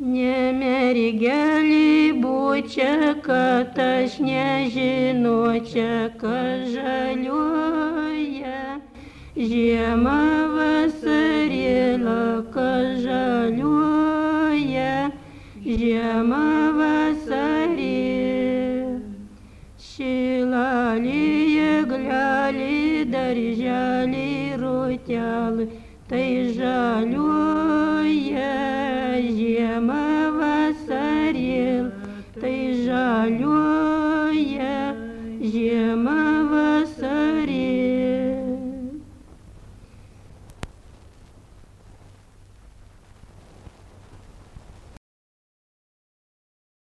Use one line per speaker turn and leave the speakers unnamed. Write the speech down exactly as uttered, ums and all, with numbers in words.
Nemergelį būčia, kad aš nežinočia, kad žaliuoja. Žiema vasarėlą, kad žaliuoja. Žiema vasarėlą. Šilalį, eglelį, darželį, rotelį, tai žaliuoja. Žiema vasarėlą, tai žaliuoja.